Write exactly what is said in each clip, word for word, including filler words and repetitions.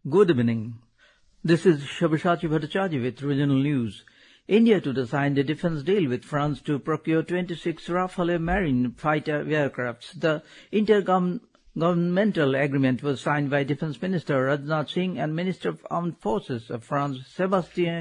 Good evening. This is Sabyasachi Bhattacharya with regional news. India today signed a defense deal with France to procure twenty-six Rafale marine fighter aircrafts. The intergovernmental agreement was signed by Defense Minister Rajnath Singh and Minister of Armed Forces of France Sébastien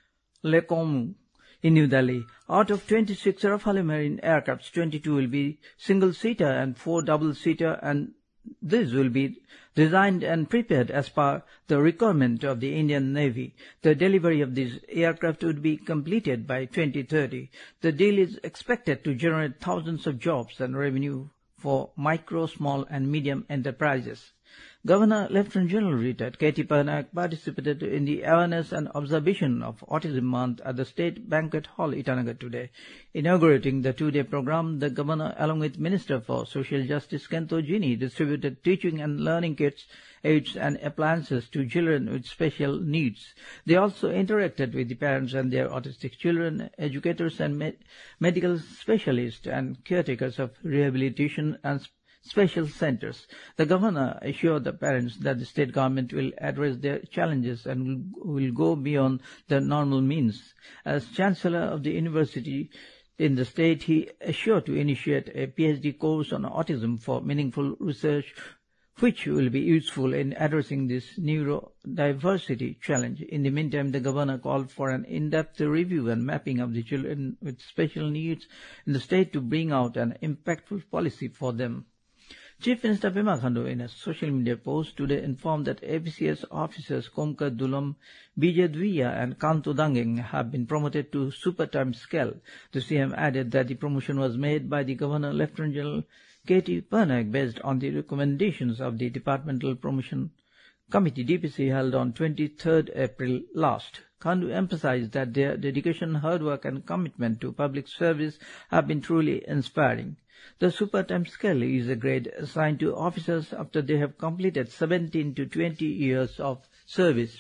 Lecornu in New Delhi. Out of twenty-six Rafale marine aircrafts, twenty-two will be single-seater and four double-seater, and these will be designed and prepared as per the requirement of the Indian Navy. The delivery of these aircraft would be completed by twenty thirty. The deal is expected to generate thousands of jobs and revenue for micro, small and medium enterprises. Governor Lieutenant General retired K T Parnaik participated in the awareness and observation of Autism Month at the State Banquet Hall, Itanagar today. Inaugurating the two-day program, the Governor, along with Minister for Social Justice Kento Jini, distributed teaching and learning kits, aids and appliances to children with special needs. They also interacted with the parents and their autistic children, educators and med medical specialists and caretakers of rehabilitation and special centers. The governor assured the parents that the state government will address their challenges and will, will go beyond the normal means. As Chancellor of the university in the state, he assured to initiate a PhD course on autism for meaningful research, which will be useful in addressing this neurodiversity challenge. In the meantime, the governor called for an in-depth review and mapping of the children with special needs in the state to bring out an impactful policy for them. Chief Minister Pema Khandu, in a social media post today, informed that A P C S officers Komkar Dulam, Bijay Dviya and Kanto Dangeng have been promoted to super time scale. The C M added that the promotion was made by the Governor Lieutenant General K T Parnaik based on the recommendations of the Departmental Promotion Committee D P C held on twenty-third April last. Khandu emphasized that their dedication, hard work and commitment to public service have been truly inspiring. The super time scale is a grade assigned to officers after they have completed seventeen to twenty years of service.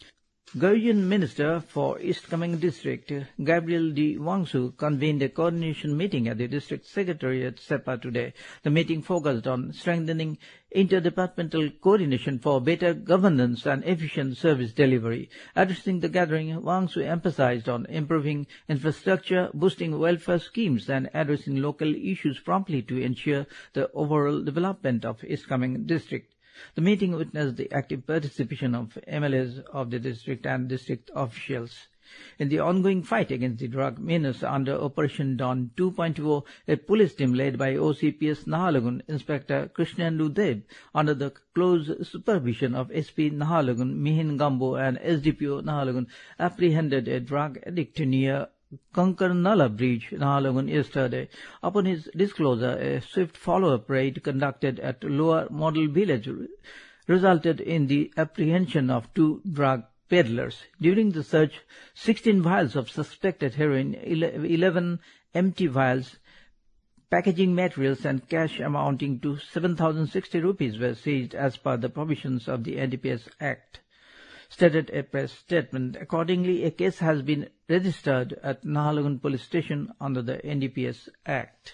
Guardian Minister for East Kameng District, Gabriel D. Wangsu, convened a coordination meeting at the District Secretariat SEPA today. The meeting focused on strengthening interdepartmental coordination for better governance and efficient service delivery. Addressing the gathering, Wangsu emphasized on improving infrastructure, boosting welfare schemes and addressing local issues promptly to ensure the overall development of East Kameng District. The meeting witnessed the active participation of M L As of the district and district officials. In the ongoing fight against the drug menace under Operation Dawn two point oh, a police team led by O C P S Nahalagun Inspector Krishnendu Deb, under the close supervision of S P Nahalagun Mihin Gambo and S D P O Nahalagun, apprehended a drug addict near Kankarnala Bridge, Nahalagun yesterday. Upon his disclosure, a swift follow-up raid conducted at Lower Model Village resulted in the apprehension of two drug peddlers. During the search, sixteen vials of suspected heroin, eleven empty vials, packaging materials and cash amounting to seven thousand sixty rupees were seized as per the provisions of the N D P S Act, stated a press statement. Accordingly, a case has been registered at Nahalagun Police Station under the N D P S Act.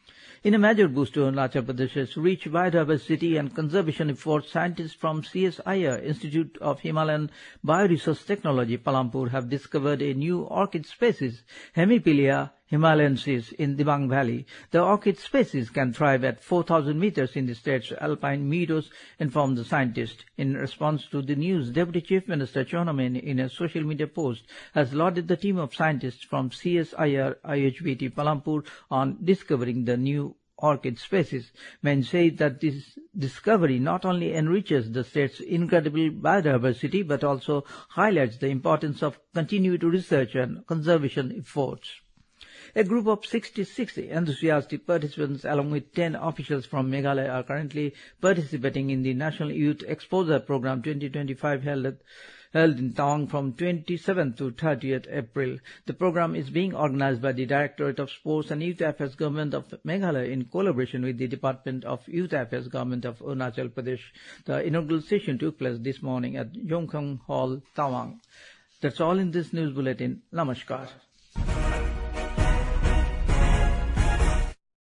In a major boost to Arunachal Pradesh's rich biodiversity and conservation efforts, scientists from C S I R Institute of Himalayan Bioresource Technology, Palampur, have discovered a new orchid species, Hemipilia himalayensis, in Dibang Valley. The orchid species can thrive at four thousand meters in the state's alpine meadows, informed the scientist. In response to the news, Deputy Chief Minister Chona Main, in a social media post, has lauded the team of scientists from C S I R I H B T Palampur on discovering the new orchid species. Main said that this discovery not only enriches the state's incredible biodiversity but also highlights the importance of continued research and conservation efforts. A group of sixty-six enthusiastic participants along with ten officials from Meghalaya are currently participating in the National Youth Exposure Program twenty twenty-five held, at, held in Tawang from twenty-seventh to thirtieth April. The program is being organized by the Directorate of Sports and Youth Affairs Government of Meghalaya in collaboration with the Department of Youth Affairs Government of Arunachal Pradesh. The inaugural session took place this morning at Jongkhang Hall, Tawang. That's all in this news bulletin. Namaskar.